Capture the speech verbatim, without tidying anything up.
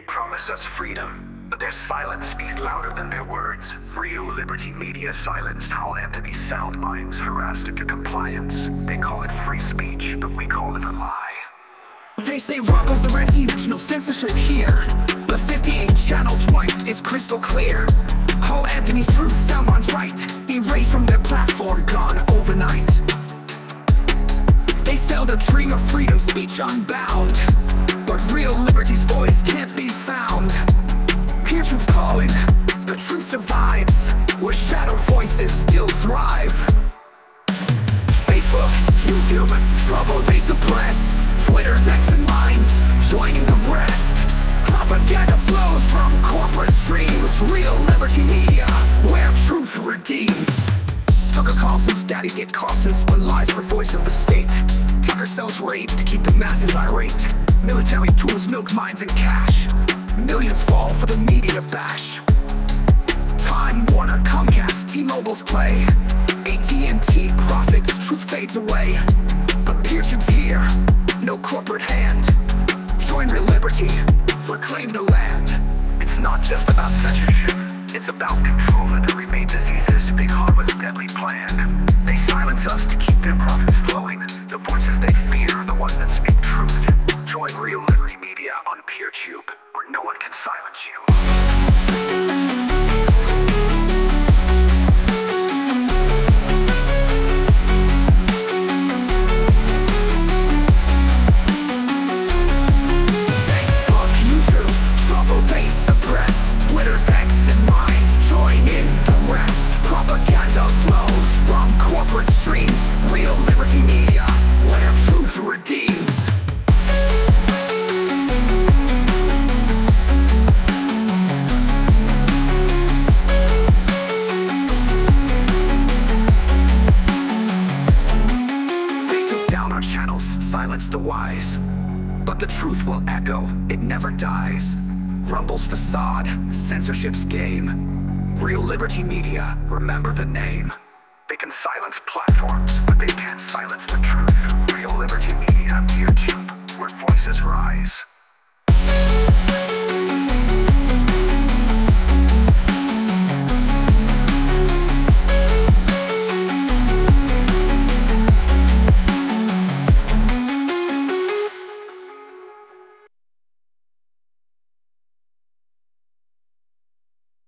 promise us freedom, but their silence speaks louder than their words. Real Liberty Media silenced Hal Anthony's sound minds, harassed into compliance. They call it free speech, but we call it a lie. They say Rumble's the refuge, no censorship here. But fifty-eight channels wiped, it's crystal clear. Hal Anthony's truth, someone's right. Erased from their platform, gone overnight. They sell the dream of freedom, speech unbound. But real liberty's voice can't be found. Peer truth's calling, the truth survives, where shadow voices still thrive. Facebook, YouTube, trouble they suppress. Twitter's X and Minds, joining the rest. Propaganda flows from corporate streams. Real Liberty Media, where truth redeems. Tucker Carlson's daddies get cautious when lies for voice of the state. Tucker sells rape to keep the masses irate. Military tools, milk mines and cash. Millions fall for the media bash. Time Warner, Comcast, T-Mobile's play. A T and T profits, truth fades away. But PeerTube's here, no corporate hand. Join Real Liberty, reclaim the land. It's not just about censorship, it's about control and to remade diseases. Big Pharma's deadly plan. They silence us to keep their profits flowing. The voices they fear are the ones that speak truth. Join Real Liberty Media on PeerTube, where no one can silence you. Silence the wise, but the truth will echo, it never dies. Rumble's facade, censorship's game. Real Liberty Media, remember the name. They can silence platforms, but they